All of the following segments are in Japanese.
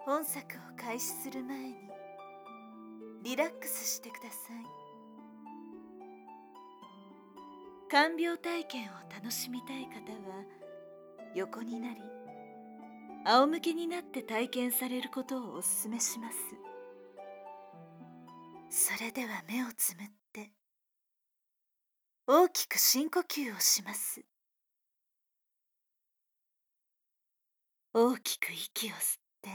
本作を開始する前にリラックスしてください。看病体験を楽しみたい方は横になり仰向けになって体験されることをお勧めします。それでは目をつむって大きく深呼吸をします。大きく息を吸って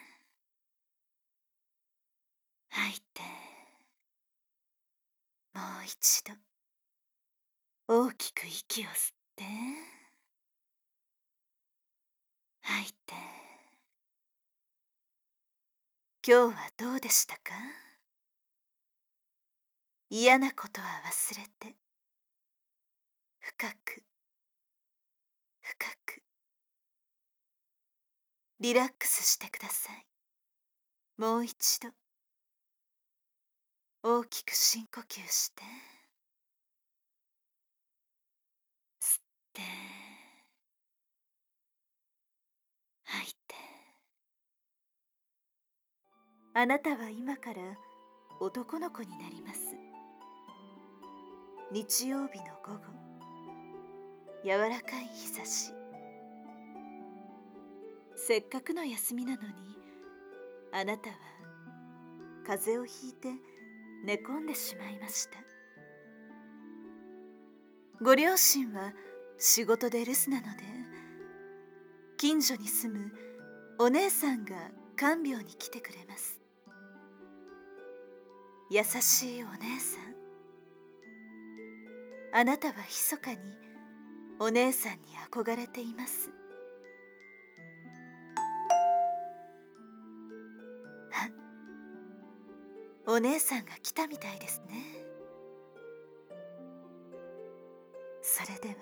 吐いて、もう一度大きく息を吸って吐いて。今日はどうでしたか？嫌なことは忘れて深く深くリラックスしてください。もう一度大きく深呼吸して吸って吐いて。あなたは今から男の子になります。日曜日の午後、柔らかい日差し。せっかくの休みなのに、あなたは風邪をひいて寝込んでしまいました。ご両親は仕事で留守なので、近所に住むお姉さんが看病に来てくれます。優しいお姉さん。あなたは密かにお姉さんに憧れています。あ、お姉さんが来たみたいですね。それでは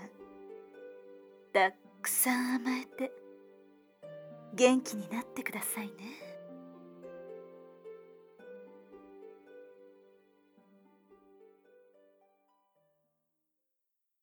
たくさん甘えて元気になってくださいね。